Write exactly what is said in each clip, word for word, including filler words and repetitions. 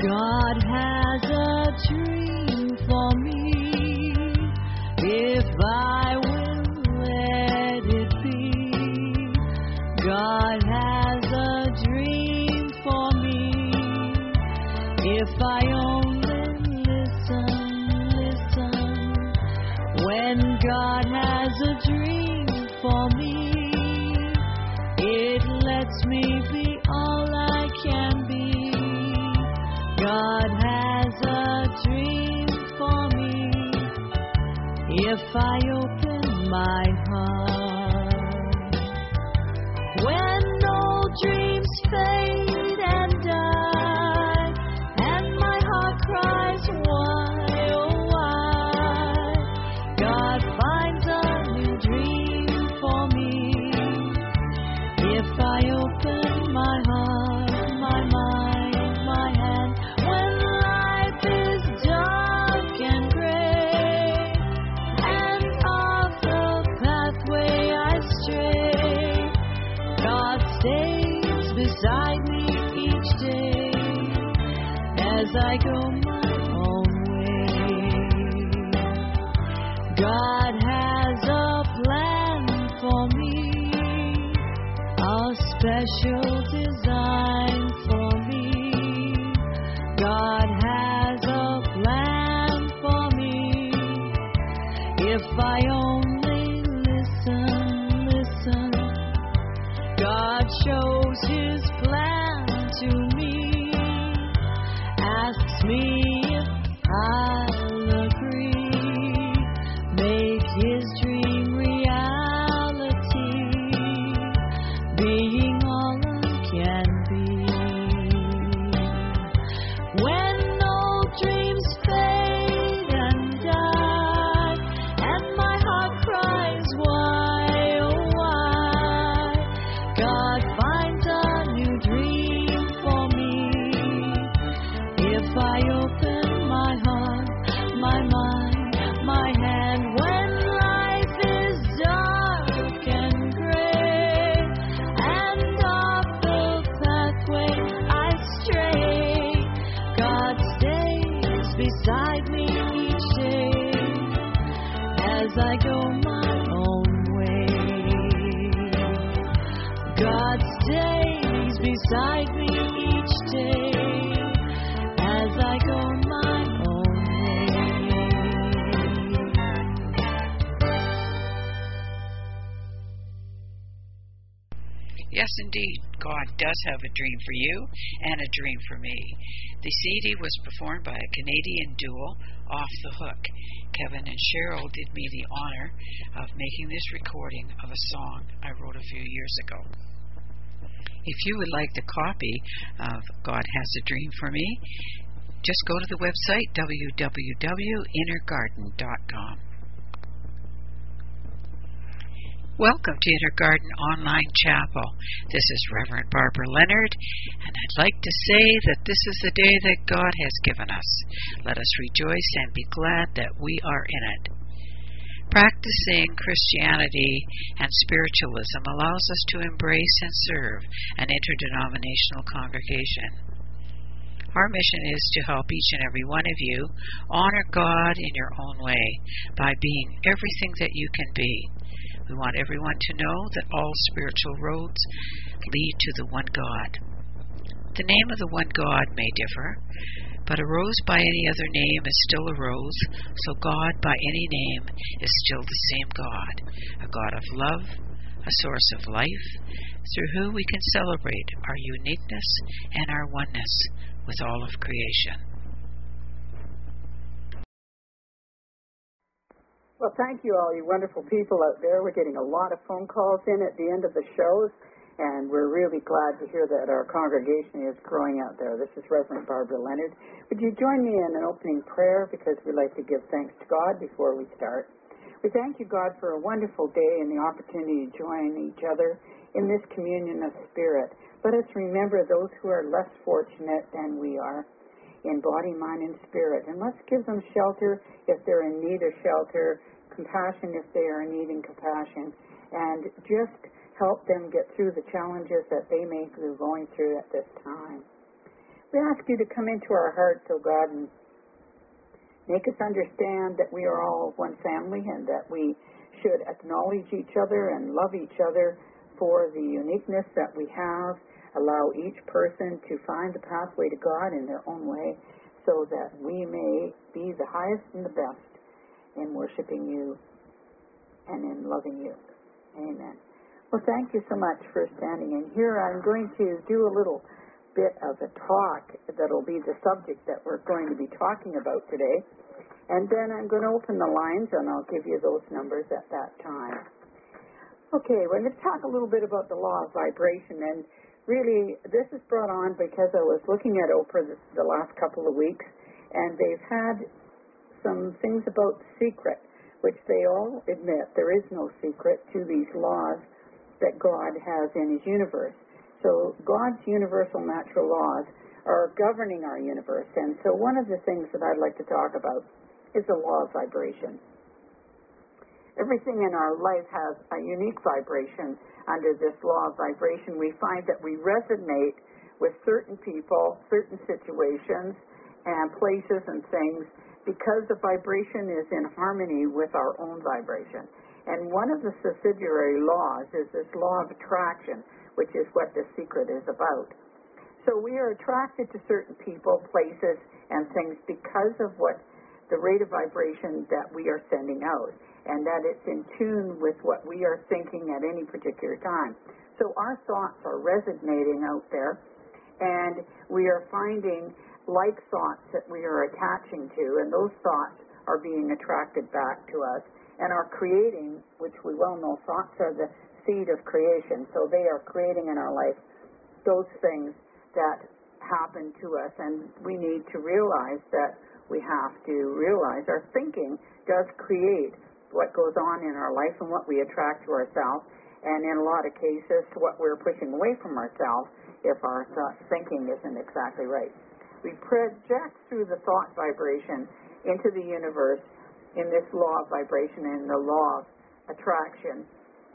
God has a dream for me, if I will let it be. God has a dream for me, if I only listen, listen. When God has a dream for me, it lets me be all I can be. God has a dream for me, if I open my heart. When old dreams fade and die, and my heart cries, why, oh why? God finds a new dream for me, if I open my heart, my mind, my hand. When life is dark and gray, and off the pathway I stray, God stays beside me each day, as I go my own way. God has a plan for me, a special design for me. God has a plan for me, if I only listen, listen. God shows His plan to me, asks me if I'll agree, make His dream reality, being all I can be. When old dreams fade and die, and my heart cries, why, oh why? God finds a new dream for me, if I open my heart, my mind, my hand. When life is dark and gray, and off the pathway I stray, God stays beside me each day, as I go my own way. God stays beside me each day, as I go my own way. Yes, indeed, God does have a dream for you and a dream for me. The C D was performed by a Canadian duo, Off the Hook. Kevin and Cheryl did me the honor of making this recording of a song I wrote a few years ago. If you would like the copy of God Has a Dream for Me, just go to the website w w w dot inner garden dot com. Welcome to Inner Garden Online Chapel. This is Reverend Barbara Leonard, and I'd like to say that this is the day that God has given us. Let us rejoice and be glad that we are in it. Practicing Christianity and spiritualism allows us to embrace and serve an interdenominational congregation. Our mission is to help each and every one of you honor God in your own way by being everything that you can be. We want everyone to know that all spiritual roads lead to the one God. The name of the one God may differ, but a rose by any other name is still a rose, so God by any name is still the same God, a God of love, a source of life, through who we can celebrate our uniqueness and our oneness with all of creation. Well, thank you all, you wonderful people out there. We're getting a lot of phone calls in at the end of the shows, and we're really glad to hear that our congregation is growing out there. This is Reverend Barbara Leonard. Would you join me in an opening prayer, because we like to give thanks to God before we start. We thank you, God, for a wonderful day and the opportunity to join each other in this communion of spirit. Let us remember those who are less fortunate than we are in body, mind, and spirit, and let's give them shelter if they're in need of shelter, compassion if they are needing compassion, and just help them get through the challenges that they may be going through at this time. We ask you to come into our hearts, O God, and make us understand that we are all one family and that we should acknowledge each other and love each other for the uniqueness that we have. Allow each person to find the pathway to God in their own way so that we may be the highest and the best in worshiping you and in loving you. Amen. Well, thank you so much for standing in here. I'm going to do a little bit of a talk that'll be the subject that we're going to be talking about today. And then I'm going to open the lines and I'll give you those numbers at that time. Okay, we're going to talk a little bit about the law of vibration. And really, this is brought on because I was looking at Oprah the, the last couple of weeks, and they've had some things about the secret, which they all admit there is no secret to these laws that God has in his universe. So God's universal natural laws are governing our universe. And so one of the things that I'd like to talk about is the law of vibration. Everything in our life has a unique vibration under this law of vibration. We find that we resonate with certain people, certain situations, and places and things because the vibration is in harmony with our own vibration. And one of the subsidiary laws is this law of attraction, which is what the secret is about. So we are attracted to certain people, places, and things because of what the rate of vibration that we are sending out, and that it's in tune with what we are thinking at any particular time. So our thoughts are resonating out there, and we are finding like thoughts that we are attaching to, and those thoughts are being attracted back to us and are creating, which we well know thoughts are the seed of creation, so they are creating in our life those things that happen to us, and we need to realize that we have to realize our thinking does create what goes on in our life and what we attract to ourselves, and in a lot of cases what we're pushing away from ourselves if our thought thinking isn't exactly right. We project through the thought vibration into the universe in this law of vibration and the law of attraction.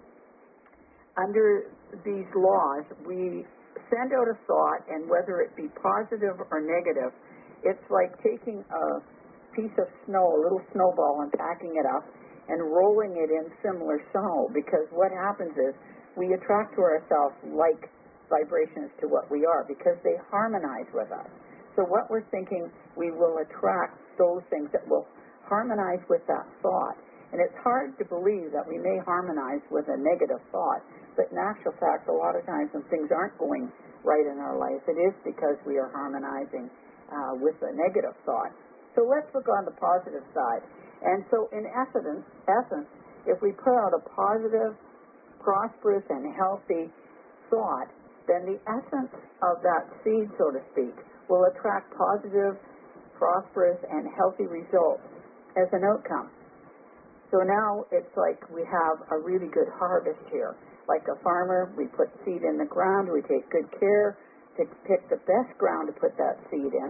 Under these laws, we send out a thought, and whether it be positive or negative, it's like taking a piece of snow, a little snowball, and packing it up and rolling it in similar snow, because what happens is we attract to ourselves like vibrations to what we are because they harmonize with us. So what we're thinking, we will attract those things that will harmonize with that thought. And it's hard to believe that we may harmonize with a negative thought, but in actual fact, a lot of times when things aren't going right in our life, it is because we are harmonizing uh, with a negative thought. So let's look on the positive side. And so in essence, essence, if we put out a positive, prosperous, and healthy thought, then the essence of that seed, so to speak, will attract positive, prosperous, and healthy results as an outcome. So now it's like we have a really good harvest here. Like a farmer, we put seed in the ground, we take good care to pick the best ground to put that seed in.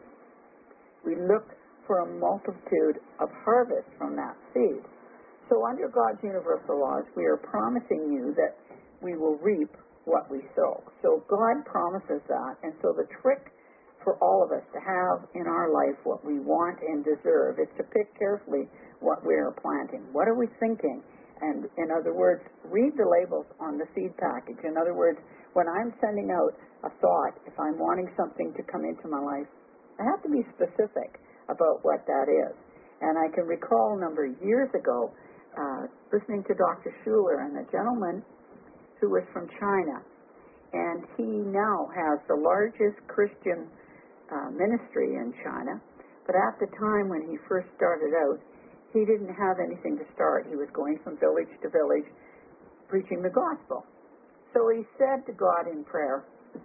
We look for a multitude of harvest from that seed. So under God's universal laws, we are promising you that we will reap what we sow. So God promises that, and so the trick for all of us to have in our life what we want and deserve is to pick carefully what we are planting. What are we thinking? And in other words, read the labels on the seed package. In other words, when I'm sending out a thought, if I'm wanting something to come into my life, I have to be specific about what that is. And I can recall a number of years ago uh, listening to Doctor Schuller and a gentleman who was from China. And he now has the largest Christian uh, ministry in China. But at the time when he first started out, he didn't have anything to start. He was going from village to village preaching the gospel. So he said to God in prayer,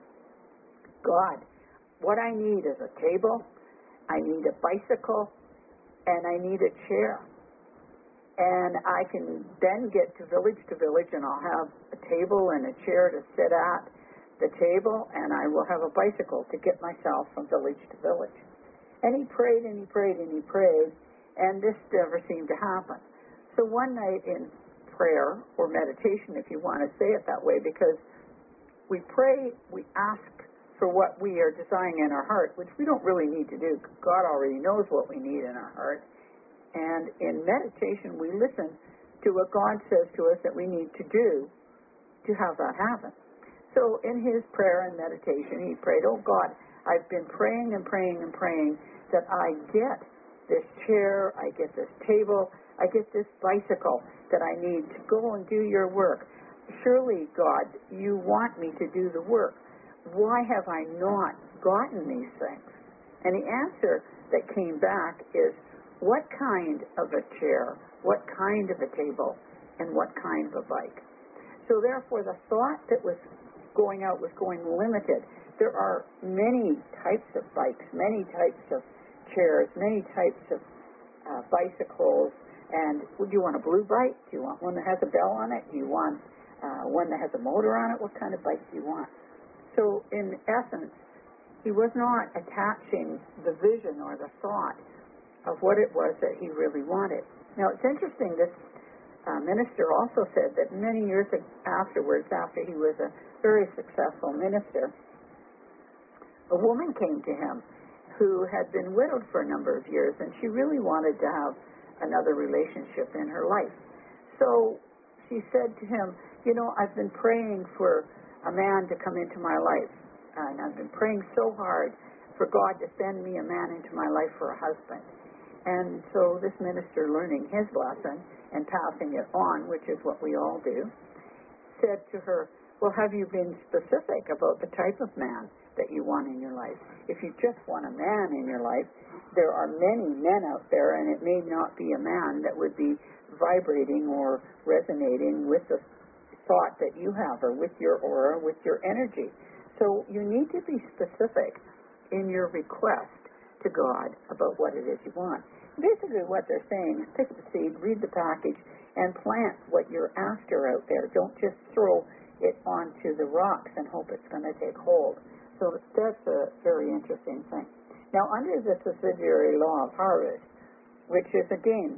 God, what I need is a table, I need a bicycle, and I need a chair. And I can then get to village to village, and I'll have a table and a chair to sit at the table, and I will have a bicycle to get myself from village to village. And he prayed and he prayed and he prayed, and this never seemed to happen. So one night in prayer, or meditation if you want to say it that way, because we pray, we ask for what we are desiring in our heart, which we don't really need to do. God already knows what we need in our heart. And in meditation, we listen to what God says to us that we need to do to have that happen. So in his prayer and meditation, he prayed, oh God, I've been praying and praying and praying that I get this chair, I get this table, I get this bicycle that I need to go and do your work. Surely, God, you want me to do the work. Why have I not gotten these things? And the answer that came back is, what kind of a chair, what kind of a table, and what kind of a bike? So therefore, the thought that was going out was going limited. There are many types of bikes, many types of chairs, many types of uh, bicycles. And would you want a blue bike? Do you want one that has a bell on it? Do you want uh, one that has a motor on it? What kind of bike do you want? So in essence, he was not attaching the vision or the thought of what it was that he really wanted. Now it's interesting, this uh, minister also said that many years afterwards, after he was a very successful minister, a woman came to him who had been widowed for a number of years, and she really wanted to have another relationship in her life. So she said to him, you know, I've been praying for a man to come into my life, and I've been praying so hard for God to send me a man into my life for a husband. And so this minister, learning his lesson and passing it on, which is what we all do, said to her, well, have you been specific about the type of man that you want in your life? If you just want a man in your life, there are many men out there, and it may not be a man that would be vibrating or resonating with the thought that you have, or with your aura, with your energy. So you need to be specific in your request to God about what it is you want. Basically what they're saying is pick the seed, read the package, and plant what you're after out there. Don't just throw it onto the rocks and hope it's going to take hold. So that's a very interesting thing. Now, under the subsidiary law of harvest, which is, again,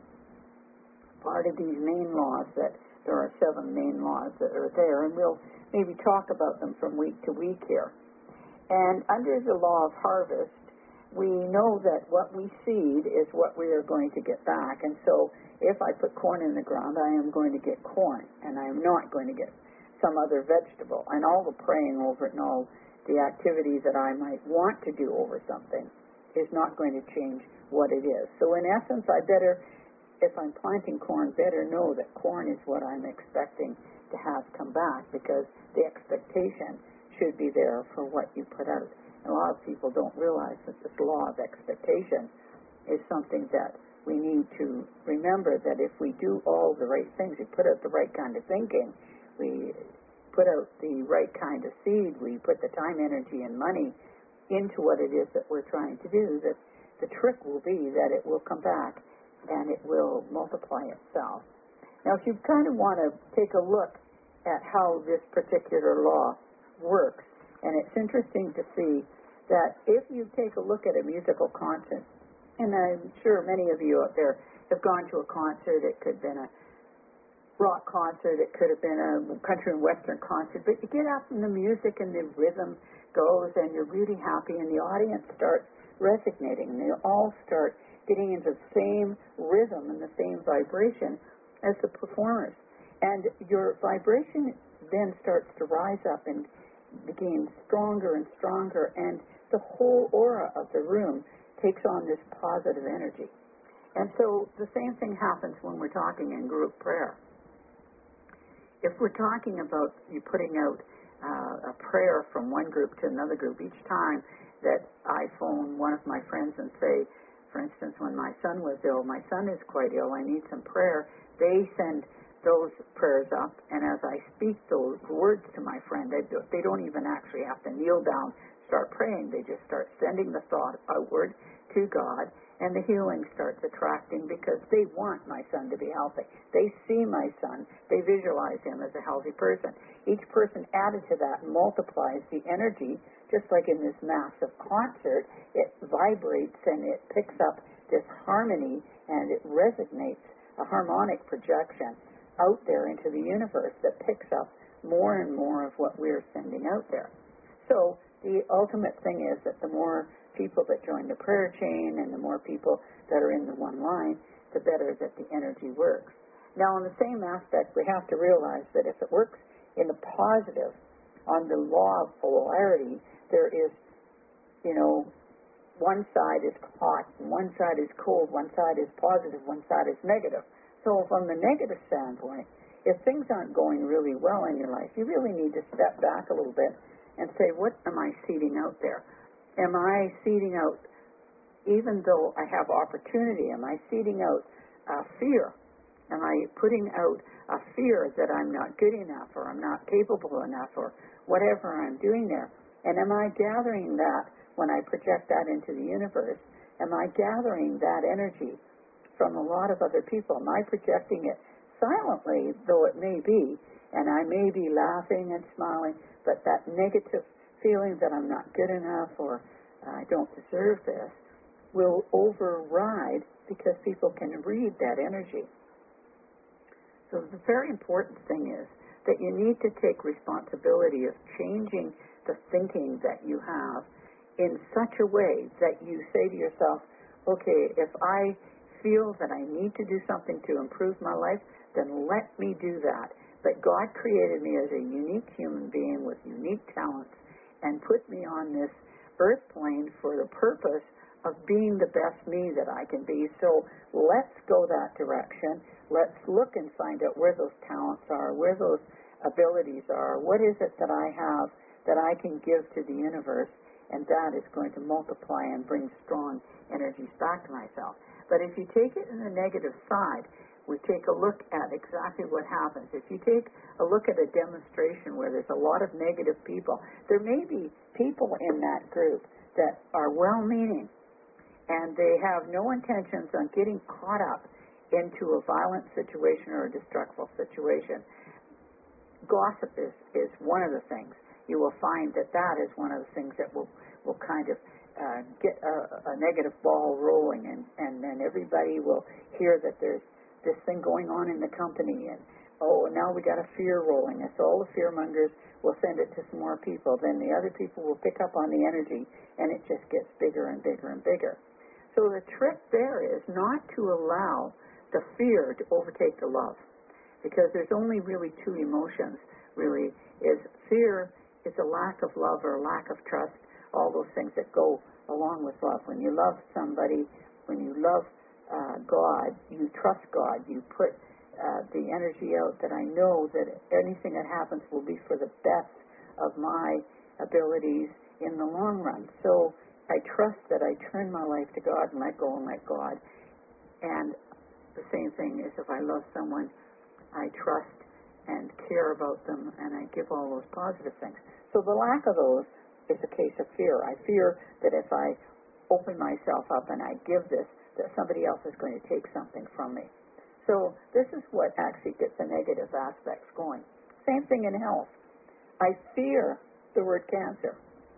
part of these main laws, that there are seven main laws that are there, and we'll maybe talk about them from week to week here. And under the law of harvest, we know that what we seed is what we are going to get back. And so if I put corn in the ground, I am going to get corn, and I am not going to get some other vegetable. And all the praying over it and all the activities that I might want to do over something is not going to change what it is. So in essence, I better, if I'm planting corn, better know that corn is what I'm expecting to have come back, because the expectation should be there for what you put out. And a lot of people don't realize that this law of expectation is something that we need to remember, that if we do all the right things, we put out the right kind of thinking, we put out the right kind of seed, we put the time, energy, and money into what it is that we're trying to do, that the trick will be that it will come back and it will multiply itself. Now, if you kind of want to take a look at how this particular law works, and it's interesting to see that if you take a look at a musical concert, and I'm sure many of you out there have gone to a concert, it could have been a rock concert, it could have been a country and western concert, but you get up and the music and the rhythm goes and you're really happy, and the audience starts resonating, and they all start getting into the same rhythm and the same vibration as the performers. And your vibration then starts to rise up and begin stronger and stronger, and the whole aura of the room takes on this positive energy. And so the same thing happens when we're talking in group prayer. If we're talking about you putting out uh, a prayer from one group to another group, each time that I phone one of my friends and say, for instance, when my son was ill, my son is quite ill, I need some prayer, they send those prayers up, and as I speak those words to my friend, they, do, they don't even actually have to kneel down, start praying, they just start sending the thought outward to God, and the healing starts attracting, because they want my son to be healthy. They see my son, they visualize him as a healthy person. Each person added to that multiplies the energy, just like in this massive concert, it vibrates and it picks up this harmony, and it resonates, a harmonic projection out there into the universe that picks up more and more of what we're sending out there. So the ultimate thing is that the more people that join the prayer chain and the more people that are in the one line, the better that the energy works. Now, in the same aspect, we have to realize that if it works in the positive, on the law of polarity, there is, you know, one side is hot, and one side is cold, one side is positive, one side is negative. So from the negative standpoint, if things aren't going really well in your life, you really need to step back a little bit and say, what am I seeding out there? Am I seeding out, even though I have opportunity, am I seeding out uh, fear? Am I putting out a fear that I'm not good enough or I'm not capable enough or whatever I'm doing there? And am I gathering that when I project that into the universe? Am I gathering that energy from a lot of other people? Am I projecting it silently, though it may be, and I may be laughing and smiling, but that negative feeling that I'm not good enough or I don't deserve this will override because people can read that energy. So the very important thing is that you need to take responsibility of changing the thinking that you have in such a way that you say to yourself, okay, if I feel that I need to do something to improve my life, then let me do that. But God created me as a unique human being with unique talents and put me on this earth plane for the purpose of being the best me that I can be. So let's go that direction. Let's look and find out where those talents are, where those abilities are. What is it that I have that I can give to the universe? And that is going to multiply and bring strong energies back to myself. But if you take it in the negative side, we take a look at exactly what happens. If you take a look at a demonstration where there's a lot of negative people, there may be people in that group that are well-meaning, and they have no intentions on getting caught up into a violent situation or a destructive situation. Gossip is, is one of the things. You will find that that is one of the things that will, will kind of uh, get a, a negative ball rolling, and, and then everybody will hear that there's this thing going on in the company, and oh, now we got a fear rolling. And so all the fear mongers will send it to some more people. Then the other people will pick up on the energy, and it just gets bigger and bigger and bigger. So the trick there is not to allow the fear to overtake the love, because there's only really two emotions, really, is fear is a lack of love or a lack of trust, all those things that go along with love. When you love somebody, when you love uh, God, you trust God, you put uh, the energy out that I know that anything that happens will be for the best of my abilities in the long run. So I trust that I turn my life to God and let go and let God. And the same thing is if I love someone, I trust and care about them, and I give all those positive things. So the lack of those is a case of fear. I fear that if I open myself up and I give this, that somebody else is going to take something from me. So this is what actually gets the negative aspects going. Same thing in health. I fear the word cancer.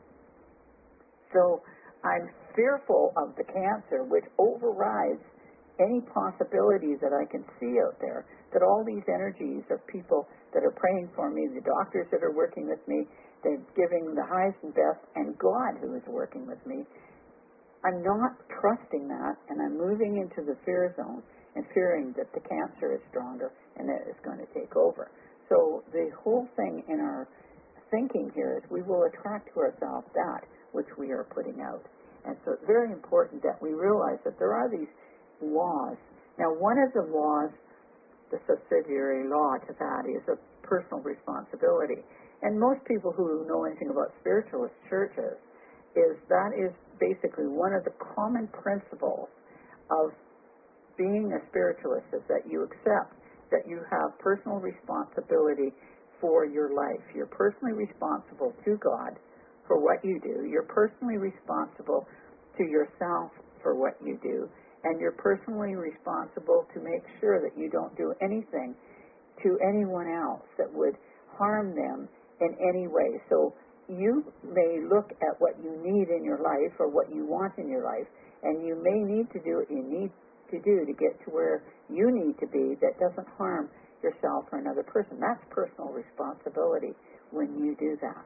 So I'm fearful of the cancer, which overrides any possibility that I can see out there, that all these energies of people that are praying for me, the doctors that are working with me, they're giving the highest and best, and God who is working with me, I'm not trusting that, and I'm moving into the fear zone and fearing that the cancer is stronger and that it's going to take over. So the whole thing in our thinking here is we will attract to ourselves that which we are putting out. And so it's very important that we realize that there are these laws. Now, one of the laws, the subsidiary law to that, is a personal responsibility. And most people who know anything about spiritualist churches, is that is basically one of the common principles of being a spiritualist, is that you accept that you have personal responsibility for your life. You're personally responsible to God for what you do. You're personally responsible to yourself for what you do. And you're personally responsible to make sure that you don't do anything to anyone else that would harm them in any way. So you may look at what you need in your life or what you want in your life, and you may need to do what you need to do to get to where you need to be that doesn't harm yourself or another person. That's personal responsibility when you do that.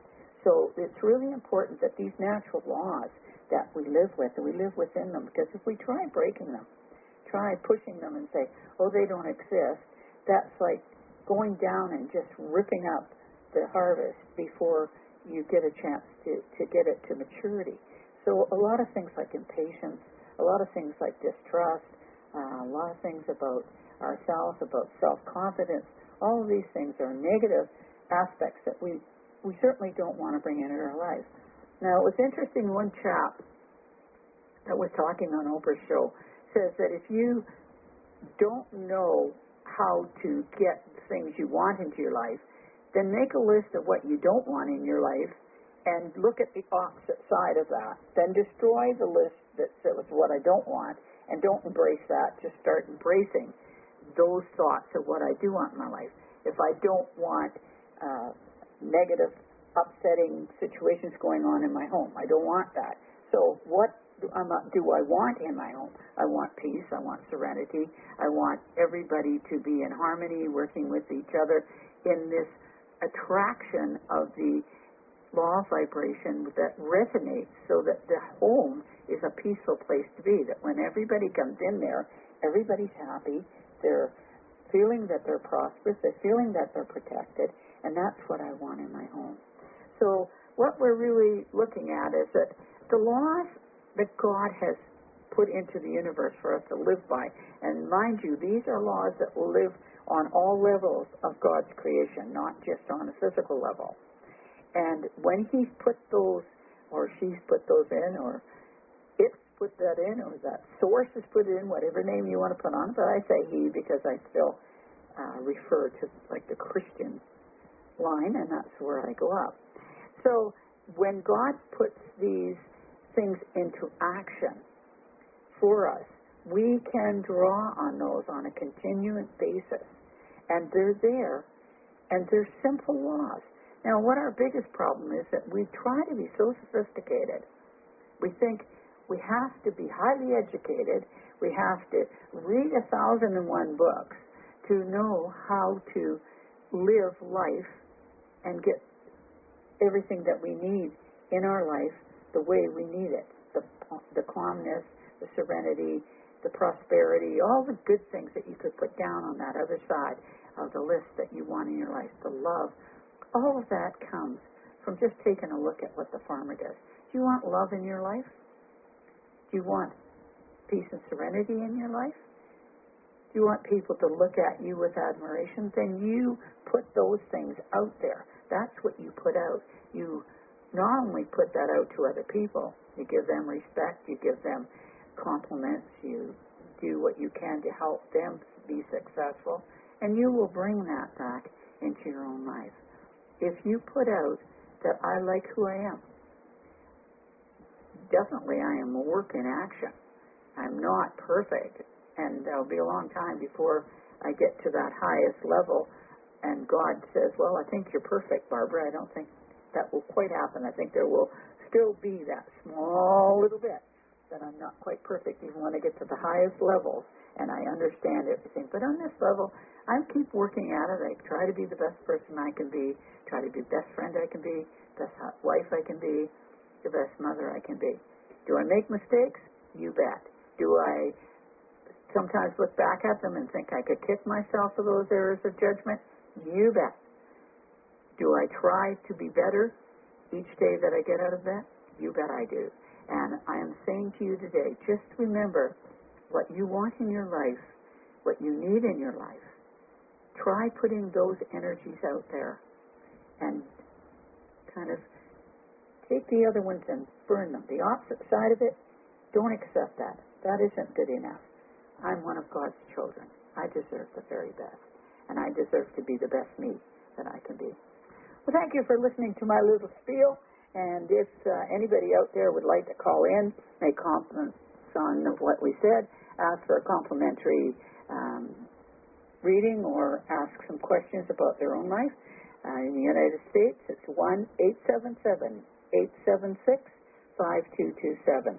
So it's really important that these natural laws that we live with, that we live within them, because if we try breaking them, try pushing them and say, oh, they don't exist, that's like going down and just ripping up the harvest before you get a chance to, to get it to maturity. So a lot of things like impatience, a lot of things like distrust, uh, a lot of things about ourselves, about self-confidence, all of these things are negative aspects that we, we certainly don't want to bring into our lives. Now, it was interesting, one chap that was talking on Oprah's show says that if you don't know how to get things you want into your life, then make a list of what you don't want in your life and look at the opposite side of that. Then destroy the list that says what I don't want and don't embrace that. Just start embracing those thoughts of what I do want in my life. If I don't want uh, negative, upsetting situations going on in my home, I don't want that. So what do, um, do I want in my home? I want peace. I want serenity. I want everybody to be in harmony, working with each other in this attraction of the law of vibration that resonates, so that the home is a peaceful place to be, that when everybody comes in there, everybody's happy, they're feeling that they're prosperous, they're feeling that they're protected, and that's what I want in my home. So what we're really looking at is that the laws that God has put into the universe for us to live by, and mind you, these are laws that will live on all levels of God's creation, not just on a physical level. And when He's put those, or she's put those in, or it's put that in, or that source has put it in, whatever name you want to put on it, but I say He because I still uh, refer to like the Christian line, and that's where I go up. So when God puts these things into action for us, we can draw on those on a continuous basis, and they're there, and they're simple laws. Now, what our biggest problem is that we try to be so sophisticated. We think we have to be highly educated, we have to read a thousand and one books to know how to live life and get everything that we need in our life the way we need it. The, the calmness, the serenity, the prosperity, all the good things that you could put down on that other side of the list that you want in your life, the love. All of that comes from just taking a look at what the farmer does. Do you want love in your life? Do you want peace and serenity in your life? Do you want people to look at you with admiration? Then you put those things out there. That's what you put out. You not only put that out to other people, you give them respect, you give them compliments, you do what you can to help them be successful, and you will bring that back into your own life. If you put out that I like who I am, definitely I am a work in action. I'm not perfect, and there'll be a long time before I get to that highest level, and God says, well, I think you're perfect, Barbara. I don't think that will quite happen. I think there will still be that small little bit that I'm not quite perfect even when I get to the highest levels, and I understand everything. But on this level, I keep working at it. I try to be the best person I can be, try to be the best friend I can be, best wife I can be, the best mother I can be. Do I make mistakes? You bet. Do I sometimes look back at them and think I could kick myself for those errors of judgment? You bet. Do I try to be better each day that I get out of that? You bet I do. And I am saying to you today, just remember what you want in your life, what you need in your life. Try putting those energies out there and kind of take the other ones and burn them. The opposite side of it, don't accept that. That isn't good enough. I'm one of God's children. I deserve the very best. And I deserve to be the best me that I can be. Well, thank you for listening to my little spiel. And if uh, anybody out there would like to call in, make comments on what we said, ask for a complimentary um, reading or ask some questions about their own life. Uh, in the United States, it's one eight seven seven, eight seven six, five two two seven.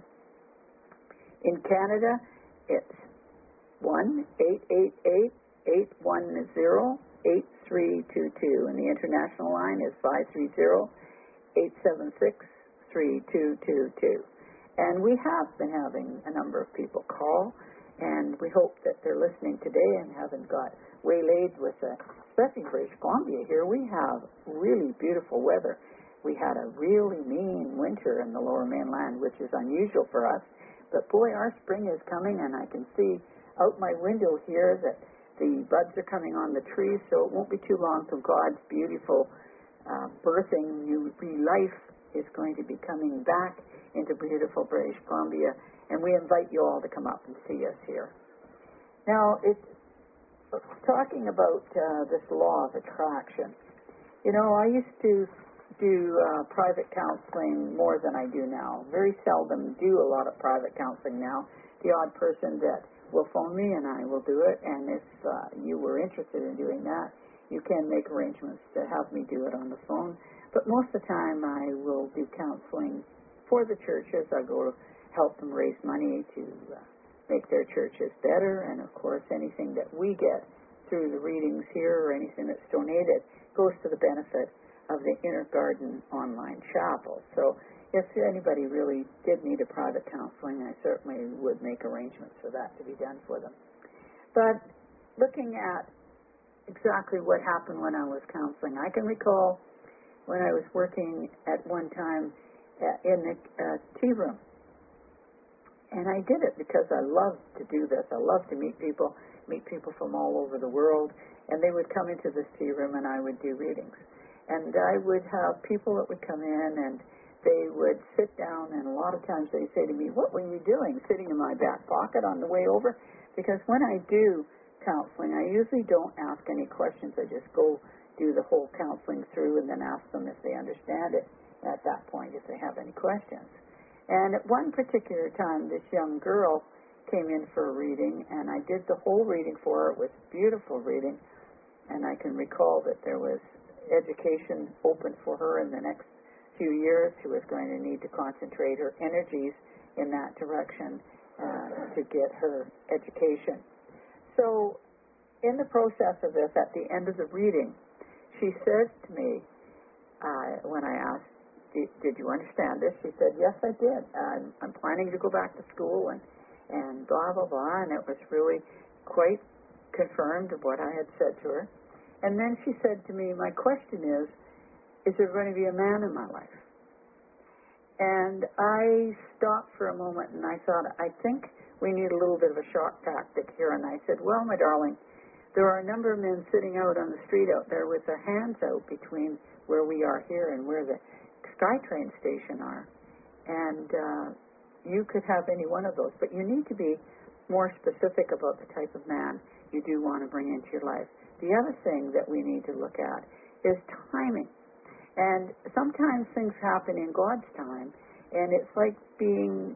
In Canada, it's one eight eight eight, eight one zero, eight three two two. And the international line is five three zero, eight seven six, three two two two. And we have been having a number of people call, and we hope that they're listening today and haven't got waylaid with, a, especially British Columbia here, we have really beautiful weather. We had a really mean winter in the Lower Mainland, which is unusual for us. But boy, our spring is coming, and I can see out my window here that the buds are coming on the trees, so it won't be too long till God's beautiful uh, birthing new life is going to be coming back into beautiful British Columbia, and we invite you all to come up and see us here. Now, it's talking about uh, this law of attraction. You know, I used to do uh, private counseling more than I do now. Very seldom do a lot of private counseling now. The odd person that will phone me and I will do it, and if uh, you were interested in doing that, you can make arrangements to have me do it on the phone. But most of the time I will do counseling for the churches. I go to help them raise money to uh, make their churches better, and of course anything that we get through the readings here or anything that's donated goes to the benefit of the Inner Garden Online Chapel. So if anybody really did need a private counseling, I certainly would make arrangements for that to be done for them. But looking at exactly what happened when I was counseling, I can recall when I was working at one time uh, in the uh, tea room. And I did it because I love to do this. I love to meet people, meet people from all over the world, and they would come into this tea room and I would do readings. And I would have people that would come in and they would sit down, and a lot of times they'd say to me, "What were you doing, sitting in my back pocket on the way over?" Because when I do counseling, I usually don't ask any questions. I just go do the whole counseling through and then ask them if they understand it at that point, if they have any questions. And at one particular time, this young girl came in for a reading, and I did the whole reading for her. It was beautiful reading, and I can recall that there was education open for her in the next few years. She was going to need to concentrate her energies in that direction uh, to get her education. So in the process of this, at the end of the reading, she says to me, uh, when I asked, did, did you understand this? She said, "Yes, I did. I'm, I'm planning to go back to school," and, and blah, blah, blah. And it was really quite confirmed of what I had said to her. And then she said to me, "My question is, is there going to be a man in my life?" And I stopped for a moment and I thought, I think we need a little bit of a shock tactic here. And I said, "Well, my darling, there are a number of men sitting out on the street out there with their hands out between where we are here and where the SkyTrain station are. And uh, you could have any one of those. But you need to be more specific about the type of man you do want to bring into your life. The other thing that we need to look at is timing. And sometimes things happen in God's time, and it's like being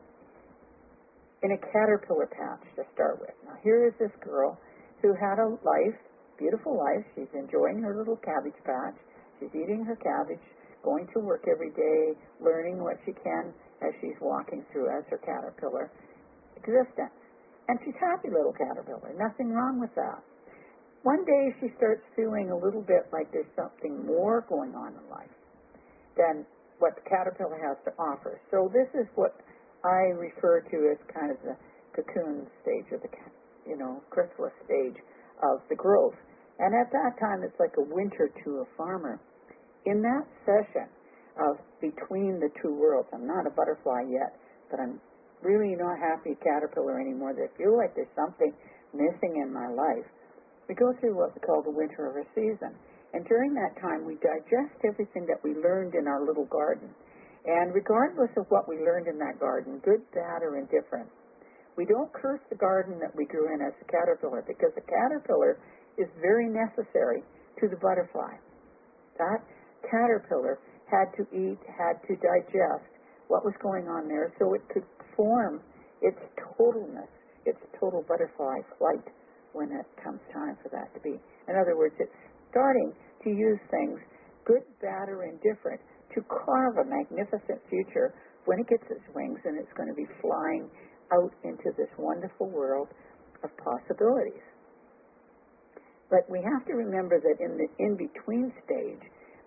in a caterpillar patch to start with. Now, here is this girl who had a life, beautiful life. She's enjoying her little cabbage patch. She's eating her cabbage, going to work every day, learning what she can as she's walking through as her caterpillar existence. And she's a happy little caterpillar. Nothing wrong with that. One day she starts feeling a little bit like there's something more going on in life than what the caterpillar has to offer. So this is what I refer to as kind of the cocoon stage, or the, you know, chrysalis stage of the growth. And at that time, it's like a winter to a farmer. In that session of between the two worlds, I'm not a butterfly yet, but I'm really not happy caterpillar anymore. I feel like there's something missing in my life. We go through what we call the winter of a season. And during that time, we digest everything that we learned in our little garden. And regardless of what we learned in that garden, good, bad, or indifferent, we don't curse the garden that we grew in as a caterpillar, because the caterpillar is very necessary to the butterfly. That caterpillar had to eat, had to digest what was going on there so it could form its totalness, its total butterfly flight when it comes time for that to be. In other words, it's starting to use things, good, bad, or indifferent, to carve a magnificent future when it gets its wings and it's going to be flying out into this wonderful world of possibilities. But we have to remember that in the in-between stage, which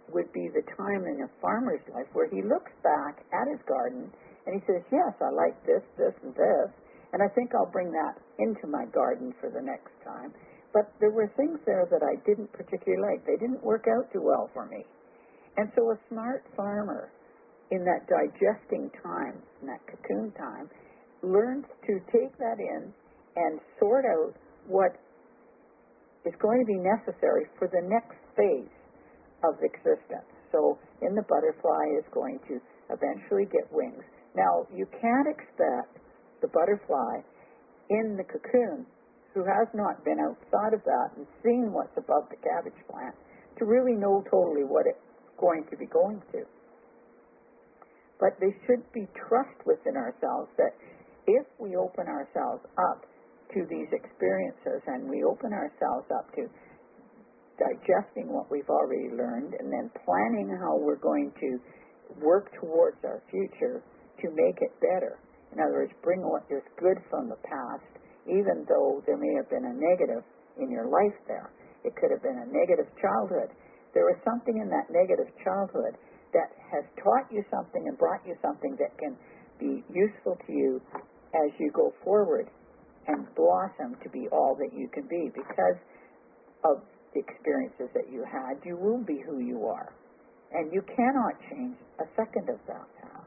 would be the time in a farmer's life where he looks back at his garden and he says, yes, I like this, this, and this, and I think I'll bring that into my garden for the next time. But there were things there that I didn't particularly like. They didn't work out too well for me. And so a smart farmer in that digesting time, in that cocoon time, learns to take that in and sort out what is going to be necessary for the next phase of existence. So in the butterfly is going to eventually get wings. Now, you can't expect the butterfly in the cocoon who has not been outside of that and seen what's above the cabbage plant to really know totally what it's going to be going to. But there should be trust within ourselves that if we open ourselves up to these experiences and we open ourselves up to digesting what we've already learned and then planning how we're going to work towards our future to make it better. In other words, bring what is good from the past, even though there may have been a negative in your life there. It could have been a negative childhood. There was something in that negative childhood that has taught you something and brought you something that can be useful to you as you go forward and blossom to be all that you can be. Because of the experiences that you had, you will be who you are. And you cannot change a second of that past.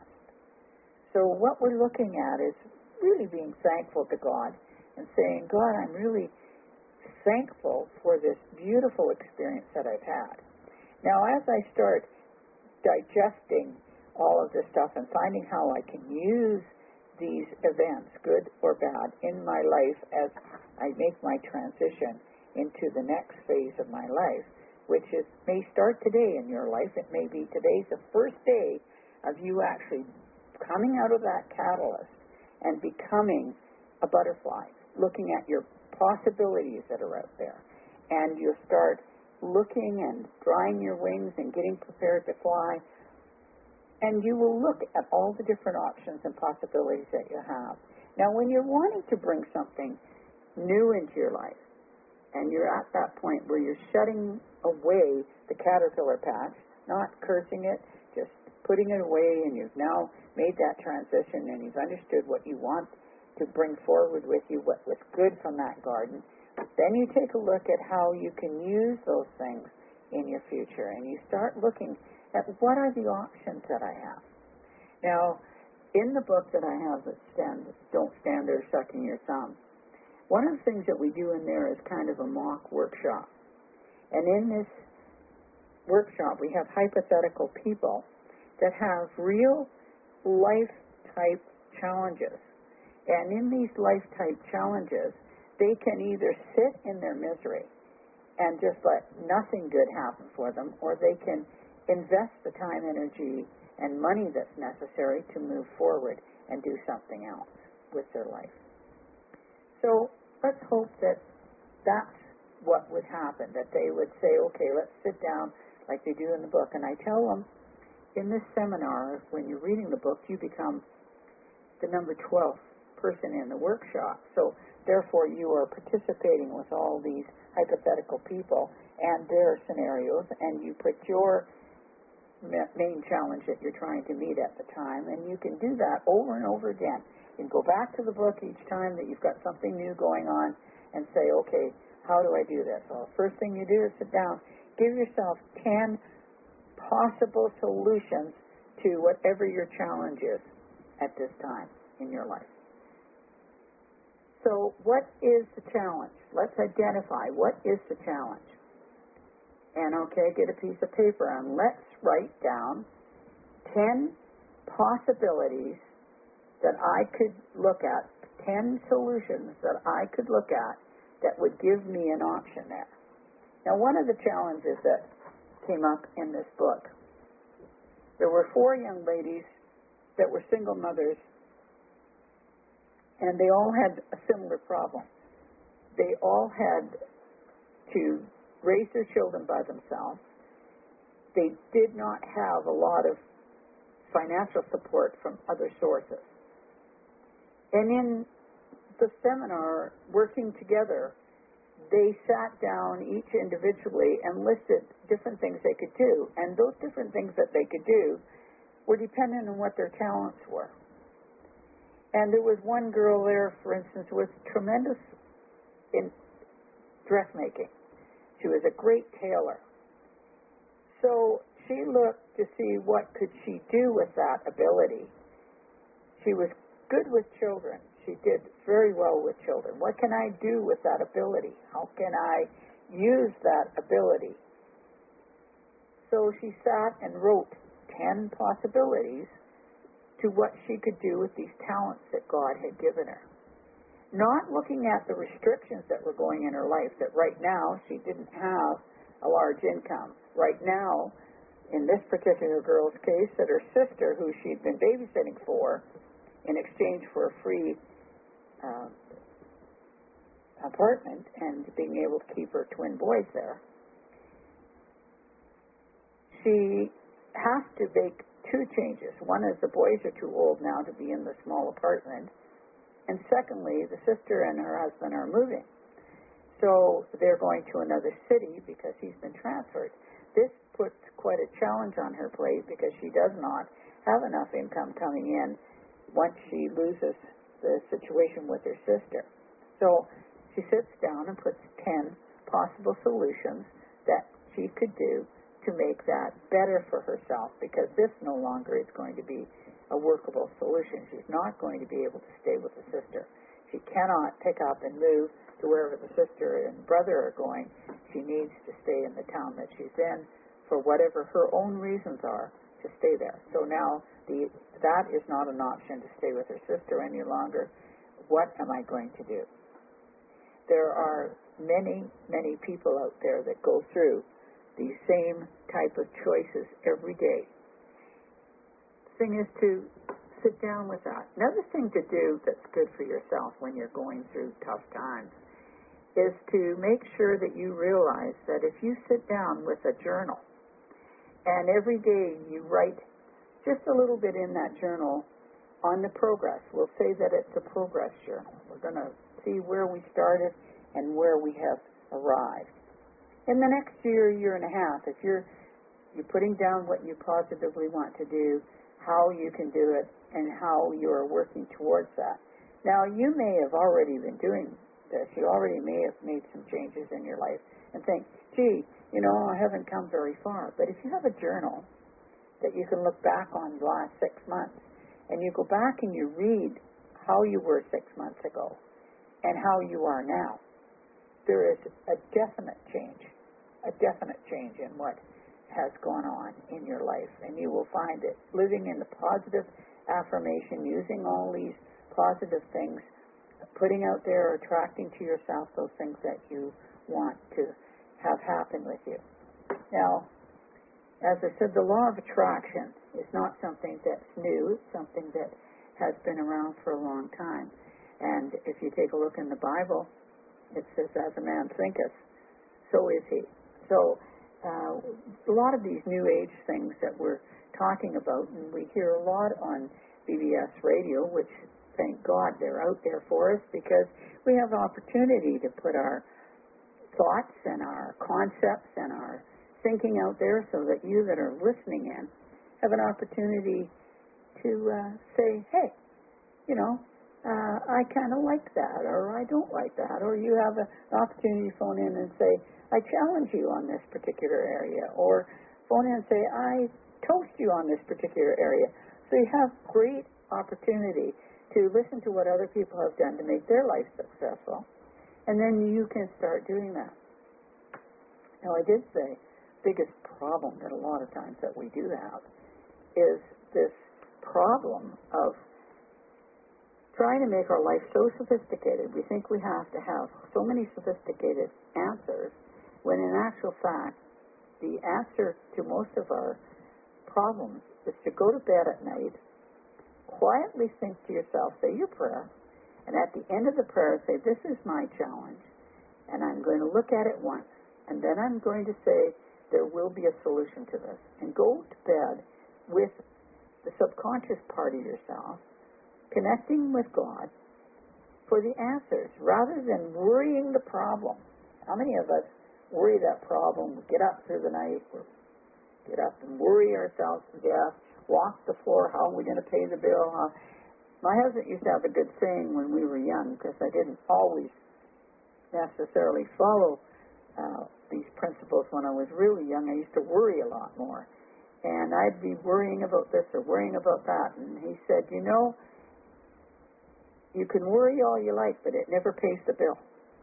So what we're looking at is really being thankful to God and saying, God, I'm really thankful for this beautiful experience that I've had. Now, as I start digesting all of this stuff and finding how I can use these events, good or bad, in my life as I make my transition into the next phase of my life, which is may start today in your life. It may be today's the first day of you actually coming out of that catalyst and becoming a butterfly, looking at your possibilities that are out there. And you'll start looking and drying your wings and getting prepared to fly. And you will look at all the different options and possibilities that you have. Now, when you're wanting to bring something new into your life, and you're at that point where you're shutting away the caterpillar patch, not cursing it, just putting it away, and you've now made that transition and you've understood what you want to bring forward with you, what was good from that garden, then you take a look at how you can use those things in your future, and you start looking at what are the options that I have. Now, in the book that I have that stand, Don't Stand There Sucking Your Thumb, one of the things that we do in there is kind of a mock workshop. And in this workshop, we have hypothetical people that have real life-type challenges. And in these life-type challenges, they can either sit in their misery and just let nothing good happen for them, or they can invest the time, energy, and money that's necessary to move forward and do something else with their life. So let's hope that that's what would happen, that they would say, okay, let's sit down like they do in the book. And I tell them, in this seminar, when you're reading the book, you become the number twelfth person in the workshop. So therefore, you are participating with all these hypothetical people and their scenarios, and you put your main challenge that you're trying to meet at the time, and you can do that over and over again. You can go back to the book each time that you've got something new going on and say, okay, how do I do this? Well, first thing you do is sit down, give yourself ten possible solutions to whatever your challenge is at this time in your life. So what is the challenge? Let's identify what is the challenge. And okay, get a piece of paper and let's write down ten possibilities that I could look at, ten solutions that I could look at that would give me an option there. Now, one of the challenges that came up in this book, there were four young ladies that were single mothers, and they all had a similar problem. They all had to raise their children by themselves. They did not have a lot of financial support from other sources. And in the seminar, working together, they sat down each individually and listed different things they could do. And those different things that they could do were dependent on what their talents were. And there was one girl there, for instance, with tremendous in dressmaking. She was a great tailor. So she looked to see what could she do with that ability. She was good with children. She did very well with children. What can I do with that ability? How can I use that ability? So she sat and wrote ten possibilities to what she could do with these talents that God had given her. Not looking at the restrictions that were going in her life, that right now she didn't have a large income. Right now, in this particular girl's case, that her sister, who she'd been babysitting for, in exchange for a free uh, apartment and being able to keep her twin boys there, she has to make two changes. One is the boys are too old now to be in the small apartment, and secondly, the sister and her husband are moving. So they're going to another city because he's been transferred. This puts quite a challenge on her plate because she does not have enough income coming in once she loses the situation with her sister. So she sits down and puts ten possible solutions that she could do to make that better for herself, because this no longer is going to be a workable solution. She's not going to be able to stay with the sister. She cannot pick up and move to wherever the sister and brother are going. She needs to stay in the town that she's in for whatever her own reasons are to stay there. So now the that is not an option to stay with her sister any longer. What am I going to do? There are many, many people out there that go through these same type of choices every day. The thing is to sit down with that. Another thing to do that's good for yourself when you're going through tough times is to make sure that you realize that if you sit down with a journal and every day you write just a little bit in that journal on the progress, we'll say that it's a progress journal. We're going to see where we started and where we have arrived. In the next year, year and a half, if you're you're putting down what you positively want to do, how you can do it, and how you are working towards that. Now, you may have already been doing this. You already may have made some changes in your life and think, gee, you know, I haven't come very far. But if you have a journal that you can look back on the last six months, and you go back and you read how you were six months ago and how you are now, there is a definite change. a definite change in what has gone on in your life. And you will find that living in the positive affirmation, using all these positive things, putting out there, attracting to yourself those things that you want to have happen with you. Now, as I said, the law of attraction is not something that's new. It's something that has been around for a long time. And if you take a look in the Bible, it says, as a man thinketh, so is he. So uh, a lot of these new age things that we're talking about, and we hear a lot on B B S radio, which thank God they're out there for us, because we have the opportunity to put our thoughts and our concepts and our thinking out there so that you that are listening in have an opportunity to uh, say, hey, you know, uh, I kind of like that, or I don't like that, or you have a, an opportunity to phone in and say, I challenge you on this particular area, or phone in and say, I toast you on this particular area. So you have great opportunity to listen to what other people have done to make their life successful, and then you can start doing that. Now, I did say the biggest problem that a lot of times that we do have is this problem of trying to make our life so sophisticated. We think we have to have so many sophisticated answers, when in actual fact, the answer to most of our problems is to go to bed at night, quietly think to yourself, say your prayer, and at the end of the prayer say, this is my challenge, and I'm going to look at it once, and then I'm going to say, there will be a solution to this. And go to bed with the subconscious part of yourself, connecting with God for the answers, rather than worrying the problem How many of us worry that problem? We get up through the night, we get up and worry ourselves to death, walk the floor, how are we going to pay the bill? How... My husband used to have a good saying when we were young, because I didn't always necessarily follow uh, these principles when I was really young. I used to worry a lot more. And I'd be worrying about this or worrying about that. And he said, you know, you can worry all you like, but it never pays the bill.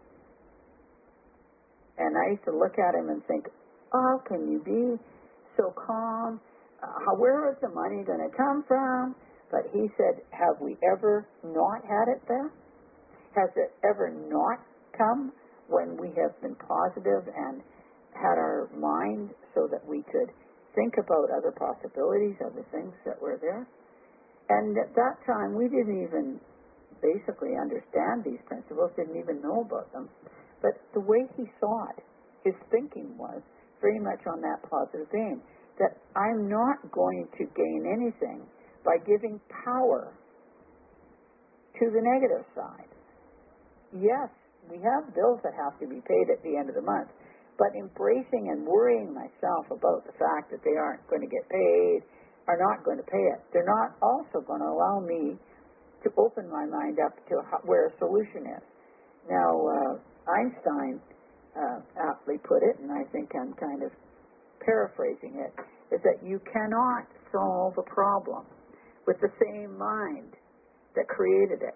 And I used to look at him and think, oh, can you be so calm? Uh, where is the money going to come from? But he said, have we ever not had it there? Has it ever not come when we have been positive and had our mind so that we could think about other possibilities, other things that were there? And at that time, we didn't even basically understand these principles, didn't even know about them. But the way he saw it, his thinking was very much on that positive vein, that I'm not going to gain anything by giving power to the negative side. Yes, we have bills that have to be paid at the end of the month, but embracing and worrying myself about the fact that they aren't going to get paid, are not going to pay it, they're not also going to allow me to open my mind up to how, where a solution is. Now, uh, Einstein uh, aptly put it, and I think I'm kind of paraphrasing it, is that you cannot solve a problem with the same mind that created it.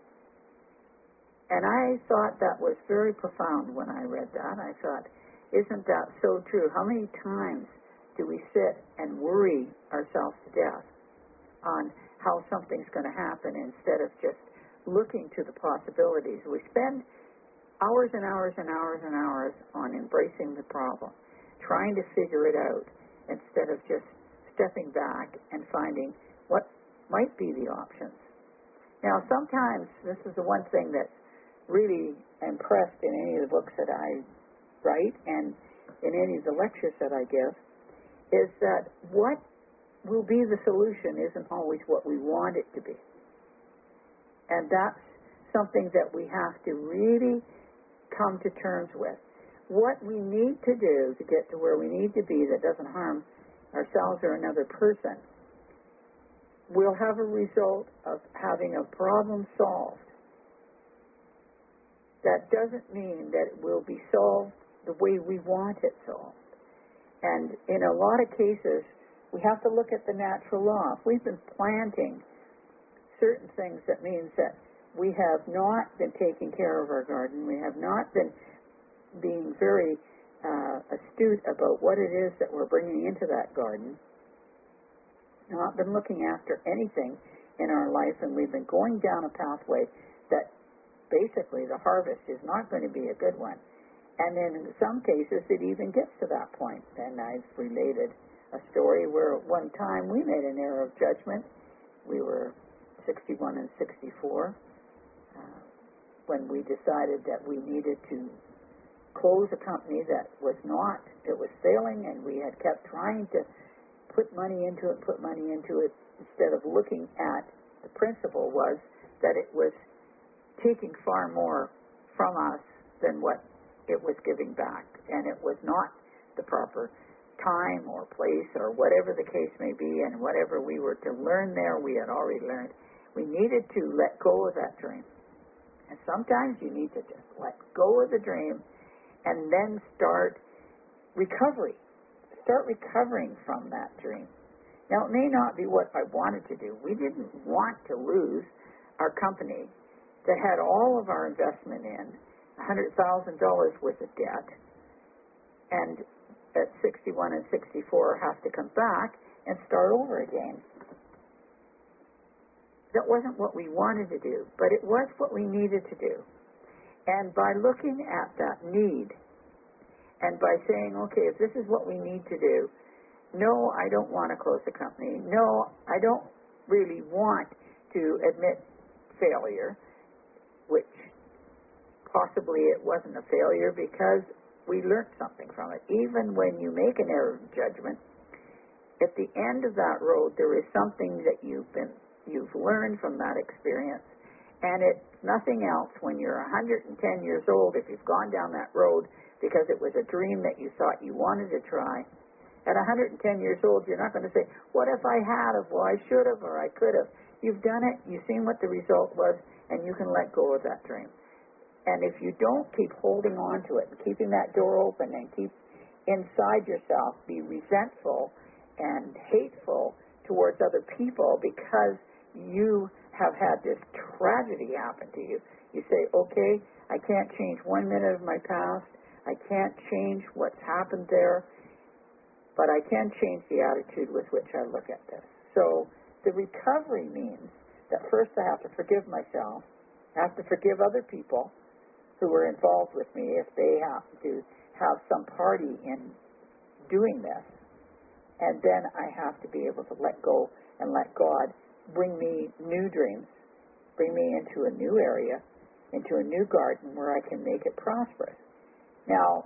And I thought that was very profound when I read that. I thought, isn't that so true? How many times do we sit and worry ourselves to death on how something's going to happen instead of just looking to the possibilities? We spend hours and hours and hours and hours on embracing the problem, trying to figure it out, instead of just stepping back and finding what might be the options. Now, sometimes this is the one thing that's really impressed in any of the books that I write and in any of the lectures that I give, is that what will be the solution isn't always what we want it to be. And that's something that we have to really come to terms with. What we need to do to get to where we need to be that doesn't harm ourselves or another person will have a result of having a problem solved. That doesn't mean that it will be solved the way we want it solved. And in a lot of cases, we have to look at the natural law. If we've been planting certain things, that means that we have not been taking care of our garden. We have not been being very uh, astute about what it is that we're bringing into that garden, not been looking after anything in our life, and we've been going down a pathway that basically the harvest is not going to be a good one. And in some cases, it even gets to that point. And I've related a story where at one time we made an error of judgment. We were sixty-one and sixty-four uh, when we decided that we needed to close a company that was not, it was failing, and we had kept trying to put money into it, put money into it, instead of looking at the principle was that it was taking far more from us than what it was giving back, and it was not the proper time or place or whatever the case may be, and whatever we were to learn there, we had already learned. We needed to let go of that dream. And sometimes you need to just let go of the dream and then start recovery. Start recovering from that dream. Now, it may not be what I wanted to do. We didn't want to lose our company that had all of our investment in, one hundred thousand dollars worth of debt, and at sixty-one and sixty-four have to come back and start over again. That wasn't what we wanted to do, but it was what we needed to do. And by looking at that need, and by saying, okay, if this is what we need to do, no, I don't want to close the company. No, I don't really want to admit failure, which possibly it wasn't a failure because we learned something from it. Even when you make an error of judgment, at the end of that road, there is something that you've been, you've learned from that experience, And it's nothing else when you're one hundred ten years old, if you've gone down that road because it was a dream that you thought you wanted to try. At one hundred ten years old, you're not going to say, what if I had have? Well, I should have or I could have. You've done it. You've seen what the result was, and you can let go of that dream. And if you don't keep holding on to it and keeping that door open and keep inside yourself, be resentful and hateful towards other people because you have had this tragedy happen to you. You say, okay, I can't change one minute of my past. I can't change what's happened there, but I can change the attitude with which I look at this. So the recovery means that first I have to forgive myself. I have to forgive other people who were involved with me if they happen to have some party in doing this. And then I have to be able to let go and let God bring me new dreams, bring me into a new area, into a new garden where I can make it prosperous. Now,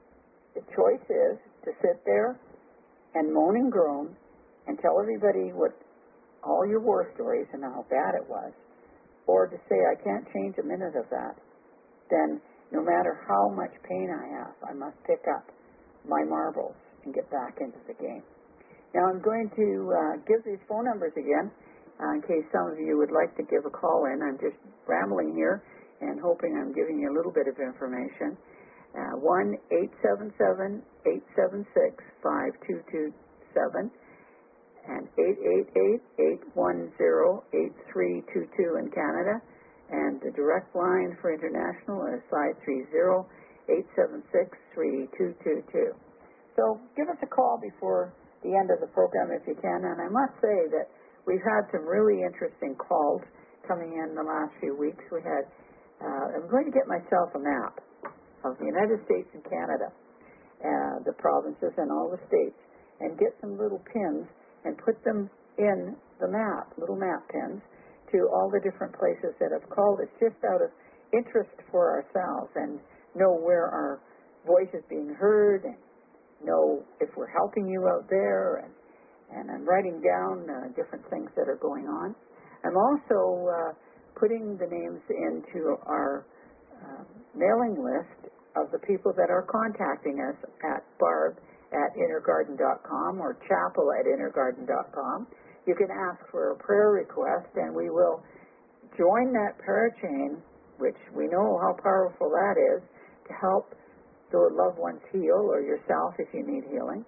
the choice is to sit there and moan and groan and tell everybody what all your war stories and how bad it was, or to say, I can't change a minute of that. Then no matter how much pain I have, I must pick up my marbles and get back into the game. Now I'm going to uh, give these phone numbers again uh, in case some of you would like to give a call in. I'm just rambling here and hoping I'm giving you a little bit of information. Uh, one eight seven seven, eight seven six, five two two seven and eight eight eight, eight one zero, eight three two two in Canada. And the direct line for international is five three zero, eight seven six, three two two two. So give us a call before the end of the program if you can. And I must say that we've had some really interesting calls coming in the last few weeks. We had, uh, I'm going to get myself a map of the United States and Canada, uh, the provinces and all the states, and get some little pins and put them in the map, little map pins, to all the different places that have called us just out of interest for ourselves and know where our voice is being heard and know if we're helping you out there. And, and I'm writing down uh, different things that are going on. I'm also uh, putting the names into our uh, mailing list of the people that are contacting us at barb at innergarden dot com or chapel at innergarden dot com. You can ask for a prayer request, and we will join that prayer chain, which we know how powerful that is, to help the loved ones heal, or yourself if you need healing.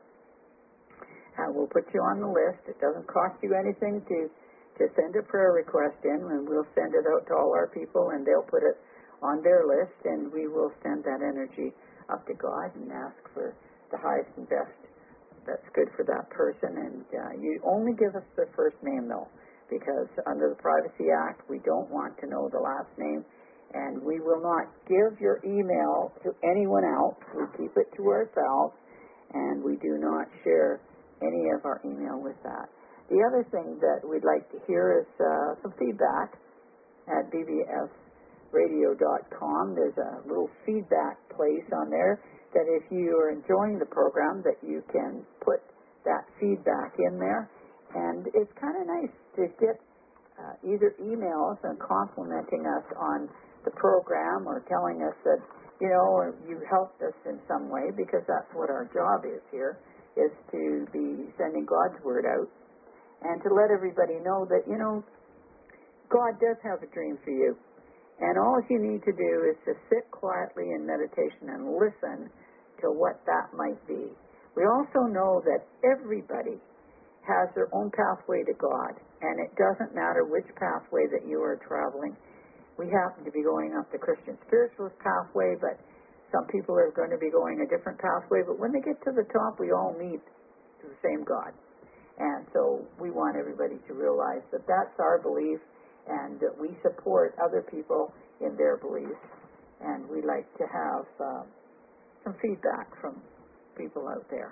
And we'll put you on the list. It doesn't cost you anything to, to send a prayer request in, and we'll send it out to all our people, and they'll put it on their list, and we will send that energy up to God and ask for the highest and best that's good for that person. And uh, you only give us the first name, though, because under the Privacy Act, we don't want to know the last name, and we will not give your email to anyone else. We keep it to ourselves, and we do not share any of our email with that. The other thing that we'd like to hear is uh, some feedback at b b s radio dot com. There's a little feedback place on there that if you are enjoying the program, that you can put that feedback in there. And it's kind of nice to get uh, either emails and complimenting us on the program or telling us that, you know, you helped us in some way, because that's what our job is here, is to be sending God's word out and to let everybody know that, you know, God does have a dream for you. And all you need to do is to sit quietly in meditation and listen to what that might be. We also know that everybody has their own pathway to God, and it doesn't matter which pathway that you are traveling. We happen to be going up the Christian spiritualist pathway, but some people are going to be going a different pathway. But when they get to the top, we all meet the same God. And so we want everybody to realize that that's our belief, and that we support other people in their beliefs, and we like to have uh, some feedback from people out there.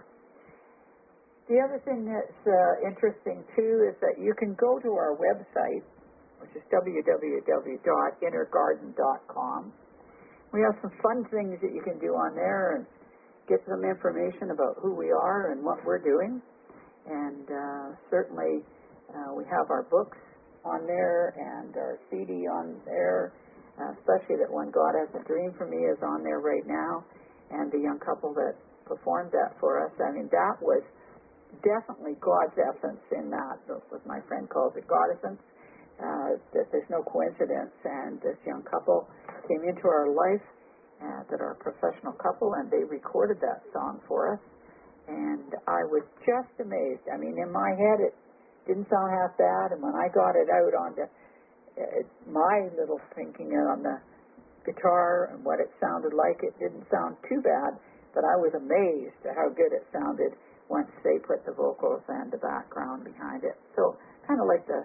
The other thing that's uh, interesting, too, is that you can go to our website, which is w w w dot innergarden dot com. We have some fun things that you can do on there and get some information about who we are and what we're doing. And uh, certainly uh, we have our books on there, and our C D on there, uh, especially that one, God Has a Dream for Me, is on there right now, and the young couple that performed that for us. I mean, that was definitely God's essence in that, what my friend calls it, God essence, uh, that there's no coincidence. And this young couple came into our life, uh, that are a professional couple, and they recorded that song for us. And I was just amazed. I mean, in my head, it didn't sound half bad, and when I got it out on the, uh, my little thinking on the guitar and what it sounded like, it didn't sound too bad, but I was amazed at how good it sounded once they put the vocals and the background behind it. So kind of like to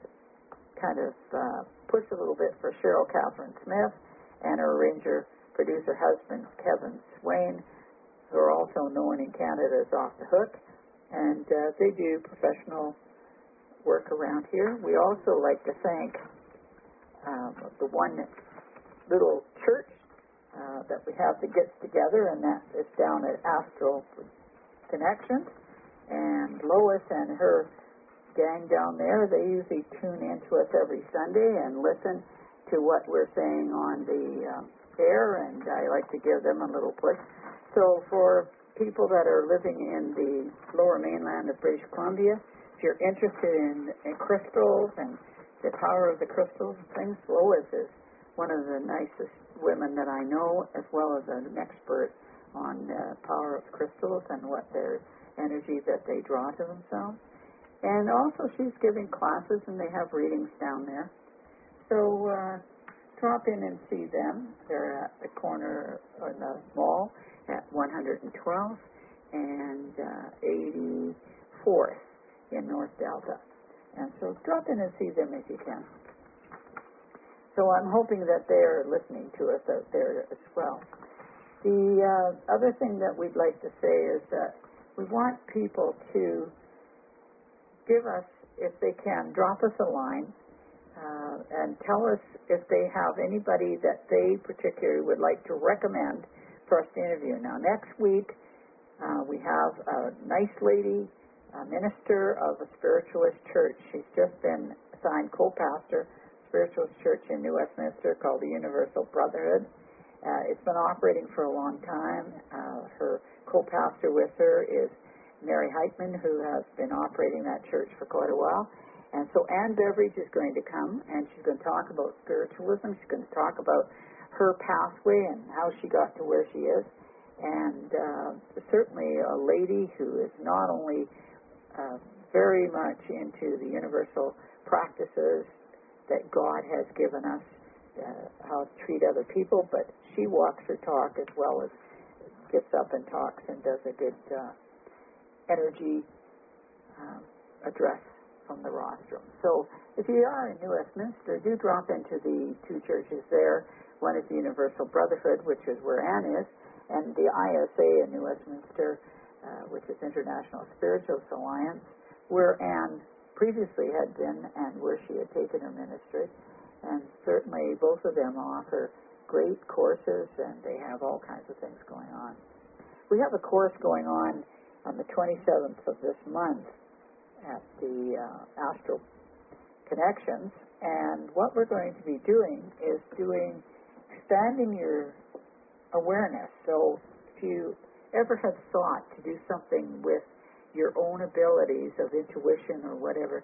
kind of uh, push a little bit for Cheryl Catherine Smith and her arranger producer husband Kevin Swain, who are also known in Canada as Off the Hook, and uh, they do professional work around here. We also like to thank um, the one little church uh, that we have that gets together, and that is down at Astral Connections, and Lois and her gang down there, they usually tune into us every Sunday and listen to what we're saying on the um, air, and I like to give them a little push. So for people that are living in the lower mainland of British Columbia, if you're interested in, in crystals and the power of the crystals and things, Lois is one of the nicest women that I know, as well as an expert on the power of crystals and what their energy that they draw to themselves. And also she's giving classes, and they have readings down there. So uh, drop in and see them. They're at the corner of the mall at one twelfth and uh, eighty-fourth in North Delta. And so drop in and see them if you can. So I'm hoping that they're listening to us out there as well. The uh, other thing that we'd like to say is that we want people to give us, if they can, drop us a line uh, and tell us if they have anybody that they particularly would like to recommend for us to interview. Now, next week, uh, we have a nice lady, a minister of a spiritualist church. She's just been assigned co-pastor, spiritualist church in New Westminster called the Universal Brotherhood. Uh, it's been operating for a long time. Uh, her co-pastor with her is Mary Heitman, who has been operating that church for quite a while. And so Ann Beveridge is going to come, and she's going to talk about spiritualism. She's going to talk about her pathway and how she got to where she is. And uh, certainly a lady who is not only uh, very much into the universal practices that God has given us, uh, how to treat other people, but she walks her talk as well as gets up and talks and does a good uh, energy um, address from the rostrum. So if you are in New Westminster, do drop into the two churches there. One is the Universal Brotherhood, which is where Ann is, and the I S A in New Westminster, uh, which is International Spiritualist Alliance, where Ann previously had been and where she had taken her ministry. And certainly both of them offer great courses, and they have all kinds of things going on. We have a course going on on the twenty-seventh of this month at the uh, Astral Connections, and what we're going to be doing is doing expanding your awareness. So if you ever have thought to do something with your own abilities of intuition or whatever,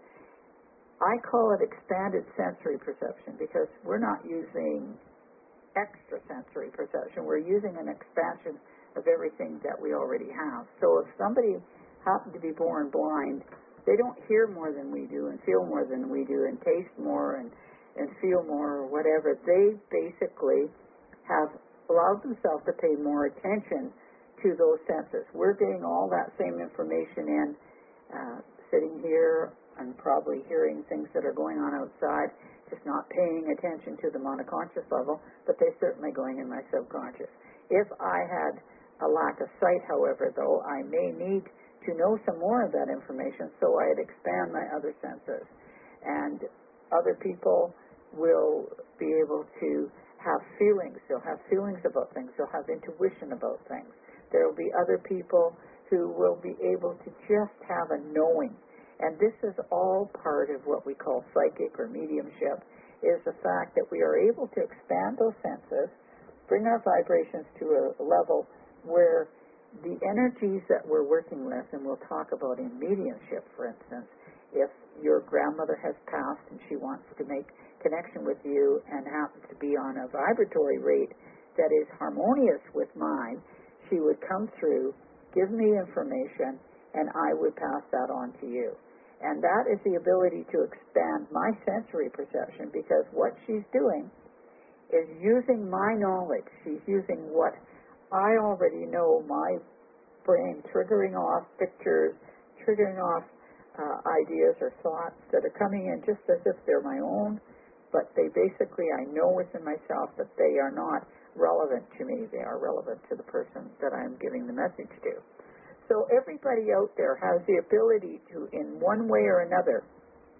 I call it expanded sensory perception, because we're not using extrasensory perception. We're using an expansion of everything that we already have. So if somebody happened to be born blind, they don't hear more than we do and feel more than we do and taste more and, and feel more or whatever. They basically have allowed themselves to pay more attention to those senses. We're getting all that same information in, uh, sitting here and probably hearing things that are going on outside, just not paying attention to them on a conscious level, but they're certainly going in my subconscious. If I had a lack of sight, however, though, I may need to know some more of that information, so I'd expand my other senses. And other people will be able to have feelings. They'll have feelings about things. They'll have intuition about things. There will be other people who will be able to just have a knowing. And this is all part of what we call psychic or mediumship, is the fact that we are able to expand those senses, bring our vibrations to a level where the energies that we're working with, and we'll talk about in mediumship, for instance, if your grandmother has passed and she wants to make connection with you and happens to be on a vibratory rate that is harmonious with mine, she would come through, give me information, and I would pass that on to you. And that is the ability to expand my sensory perception, because what she's doing is using my knowledge. She's using what I already know, my brain triggering off pictures, triggering off uh, ideas or thoughts that are coming in just as if they're my own, but they basically, I know within myself that they are not relevant to me. They are relevant to the person that I'm giving the message to. So everybody out there has the ability to, in one way or another,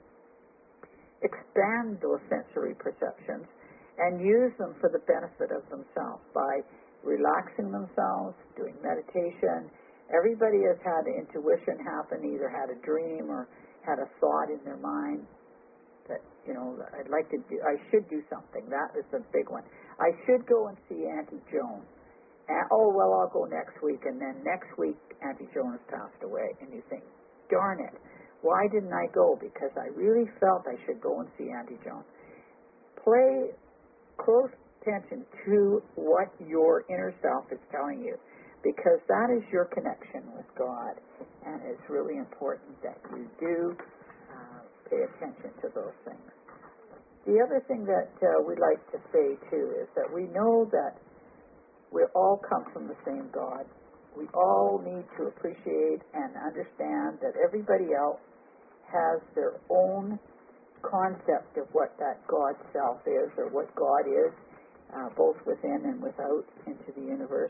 expand those sensory perceptions and use them for the benefit of themselves by relaxing themselves, doing meditation. Everybody has had intuition happen, either had a dream or had a thought in their mind that, you know, I'd like to do, I should do something. That is a big one. I should go and see Auntie Joan. And, oh, well, I'll go next week. And then next week, Auntie Joan has passed away. And you think, darn it, why didn't I go? Because I really felt I should go and see Auntie Joan. Play close attention to what your inner self is telling you, because that is your connection with God. And it's really important that you do uh, pay attention to those things. The other thing that uh, we like to say, too, is that we know that we all come from the same God. We all need to appreciate and understand that everybody else has their own concept of what that God self is, or what God is, uh, both within and without into the universe.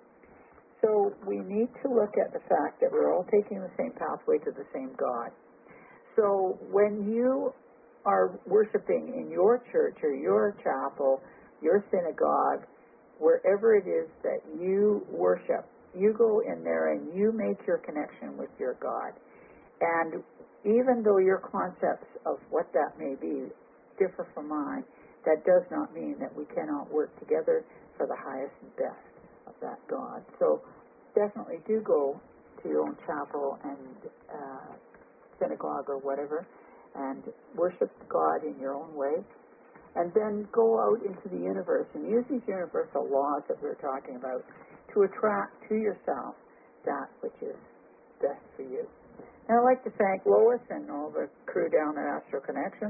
So we need to look at the fact that we're all taking the same pathway to the same God. So when you are worshiping in your church or your chapel, your synagogue, wherever it is that you worship, you go in there and you make your connection with your God. And even though your concepts of what that may be differ from mine, that does not mean that we cannot work together for the highest and best of that God. So definitely do go to your own chapel and uh, synagogue or whatever, and worship God in your own way. And then go out into the universe and use these universal laws that we're talking about to attract to yourself that which is best for you. And I'd like to thank Lois and all the crew down at Astro Connections,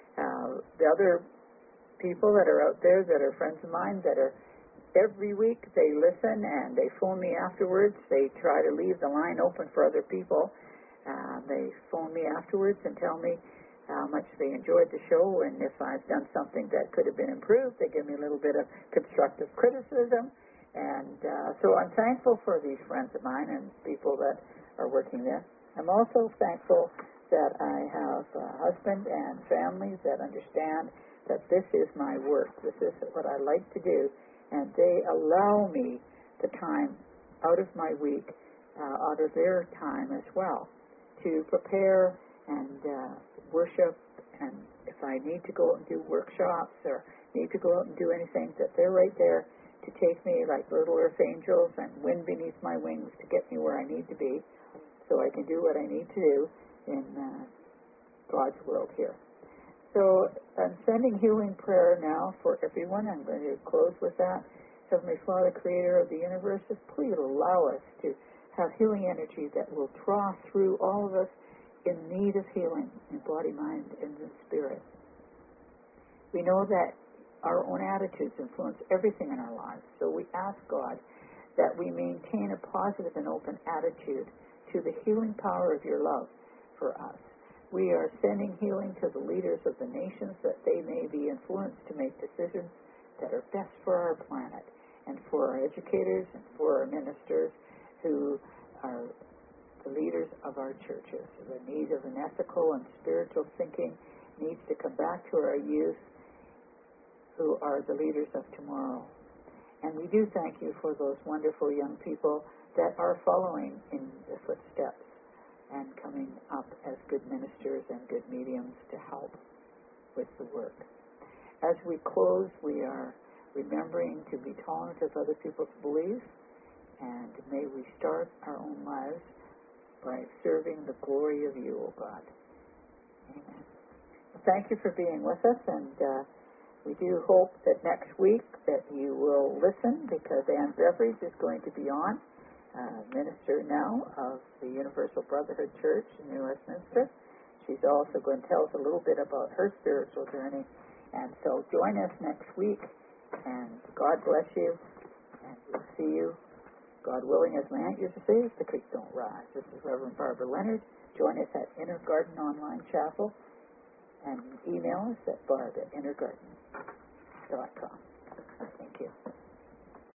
uh, the other people that are out there that are friends of mine that are every week they listen and they phone me afterwards. They try to leave the line open for other people. Uh, they phone me afterwards and tell me how much they enjoyed the show, and if I've done something that could have been improved, they give me a little bit of constructive criticism. And uh, so I'm thankful for these friends of mine and people that are working there. I'm also thankful that I have a husband and family that understand that this is my work. This is what I like to do, and they allow me the time out of my week, uh, out of their time as well, to prepare and uh, worship, and if I need to go out and do workshops or need to go out and do anything, that they're right there to take me like little earth angels and wind beneath my wings to get me where I need to be so I can do what I need to do in uh, God's world here. So I'm sending healing prayer now for everyone. I'm going to close with that. Heavenly Father, Creator of the universe, please allow us to have healing energy that will draw through all of us in need of healing in body, mind, and in spirit. We know that our own attitudes influence everything in our lives, so we ask God that we maintain a positive and open attitude to the healing power of your love for us. We are sending healing to the leaders of the nations that they may be influenced to make decisions that are best for our planet, and for our educators and for our ministers who are the leaders of our churches. The need of an ethical and spiritual thinking needs to come back to our youth, who are the leaders of tomorrow. And we do thank you for those wonderful young people that are following in the footsteps and coming up as good ministers and good mediums to help with the work. As we close, we are remembering to be tolerant of other people's beliefs, and may we start our own lives by serving the glory of you, O God. Amen. Well, thank you for being with us, and uh, we do hope that next week that you will listen, because Anne Beveridge is going to be on, uh, minister now of the Universal Brotherhood Church in New Westminster. She's also going to tell us a little bit about her spiritual journey, and so join us next week, and God bless you, and we'll see you, God willing, as my aunt used to say, if the creek don't rise. This is Reverend Barbara Leonard. Join us at Inner Garden Online Chapel, and email us at barb at innergarden dot com. Thank you.